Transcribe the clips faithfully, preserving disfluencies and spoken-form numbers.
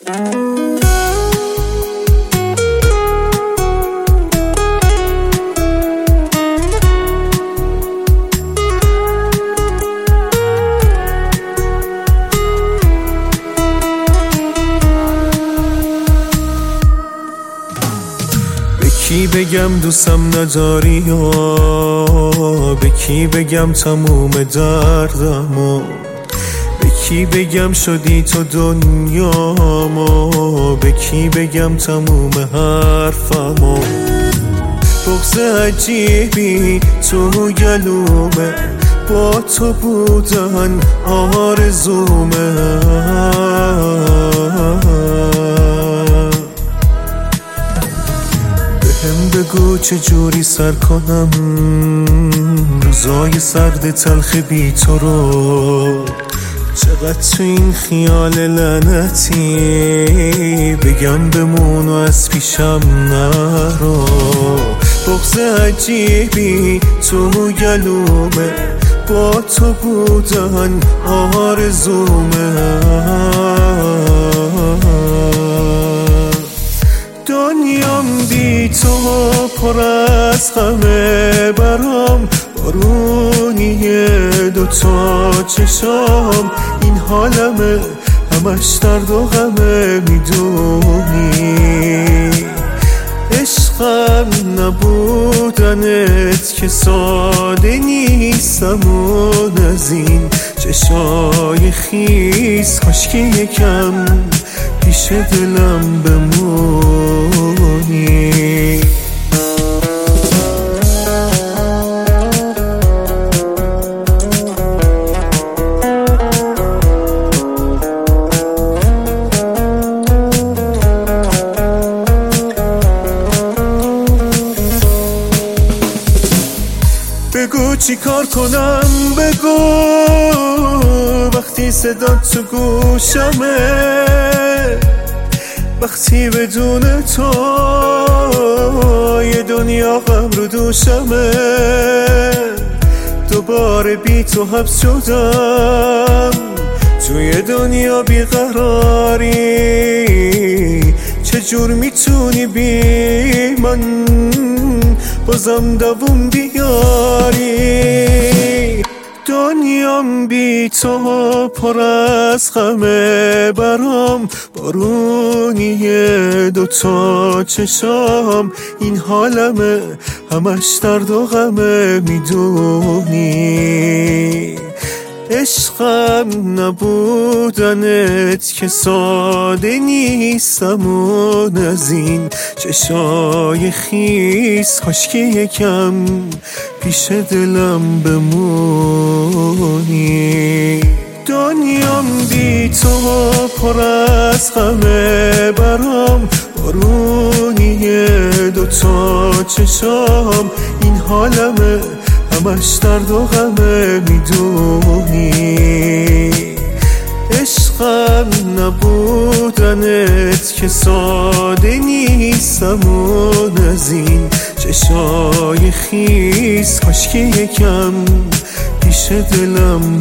کی بگم دوستم نداری یا به کی بگم تموم دردمو، به کی بگم شدی تو دنیامو، به کی بگم تموم حرفمو. بغض عجیبی تو گلومه، با تو بودن آرزومه. بهم بگو چجوری سر کنم روزای سرد تلخ بی تو رو، چقدر تو این خیال لعنتی بگم بمون و از پیشم نرو. بغض عجیبی تو گلومه، با تو بودن آرزومه. دنیام بی تو پر از غمه، برام بارونیه دوتا چشام. این حالمه همش درد و غمه، میدونی عشقم نبودنت که ساده نیستم. اون از این چشای خیس کاش که یکم پیش دلم بمونی. بگو چی کار کنم، بگو وقتی صدا تو گوشمه، وقتی بدون تو یه دنیا غم رو دوشمه. دوباره بی تو حبس شدم توی دنیا بیقراری. چجور میتونی بی من بازم دووم بیاری؟ دنیام بی تو پر از غمه، برام بارونیه دوتا چشام. این حالمه همش درد و غمه، میدونی عشقم نبودنت که ساده نیستم. اون از این چشای خیس کاش که یکم پیش دلم بمونی. دنیام بی تو پر از غمه، برام بارونیه دوتا چشام. این حالمه همش درد و غمه، میدونی عشقم نبودنت که ساده نیستم. اون از این چشای خیس کاش که یکم پیش دلم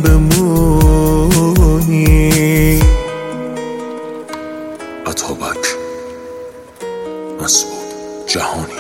بمونی. عطابک مسعود جهانی.